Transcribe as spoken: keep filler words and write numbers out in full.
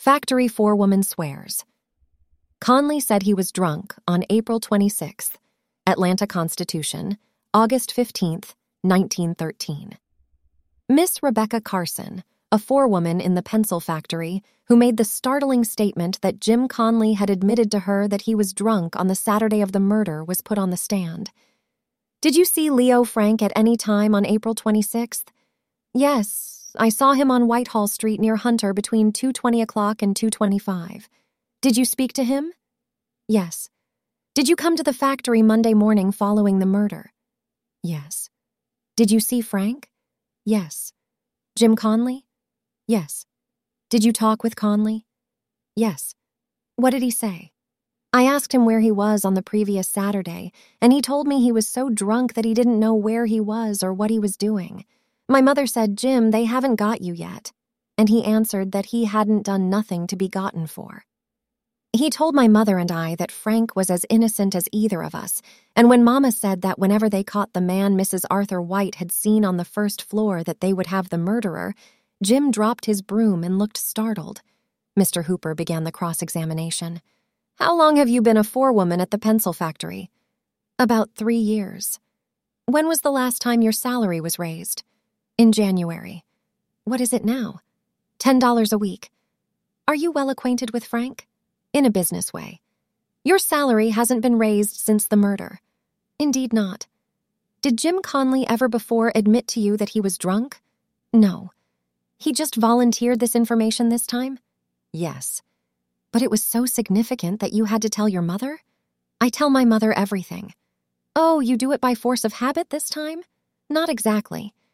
Factory forewoman swears. Conley said he was drunk on April twenty-sixth, Atlanta Constitution, August fifteenth, nineteen thirteen. Miss Rebecca Carson, a forewoman in the pencil factory, who made the startling statement that Jim Conley had admitted to her that he was drunk on the Saturday of the murder, was put on the stand. "Did you see Leo Frank at any time on April twenty-sixth? "Yes, I saw him on Whitehall Street near Hunter between two twenty o'clock and two twenty-five. "Did you speak to him? "Yes. "Did you come to the factory Monday morning following the murder? "Yes. "Did you see Frank? "Yes. "Jim Conley? "Yes. "Did you talk with Conley? "Yes. "What did he say?" "I asked him where he was on the previous Saturday, and he told me he was so drunk that he didn't know where he was or what he was doing. My mother said, 'Jim, they haven't got you yet.' And he answered that he hadn't done nothing to be gotten for. He told my mother and I that Frank was as innocent as either of us, and when Mama said that whenever they caught the man Missus Arthur White had seen on the first floor that they would have the murderer, Jim dropped his broom and looked startled." Mister Hooper began the cross-examination. "How long have you been a forewoman at the pencil factory?" "About three years. "When was the last time your salary was raised?" "In January." "What is it now?" Ten dollars a week." "Are you well acquainted with Frank?" "In a business way." "Your salary hasn't been raised since the murder?" "Indeed not." "Did Jim Conley ever before admit to you that he was drunk?" "No." "He just volunteered this information this time?" "Yes." "But it was so significant that you had to tell your mother?" "I tell my mother everything." "Oh, you do it by force of habit this time?" "Not exactly.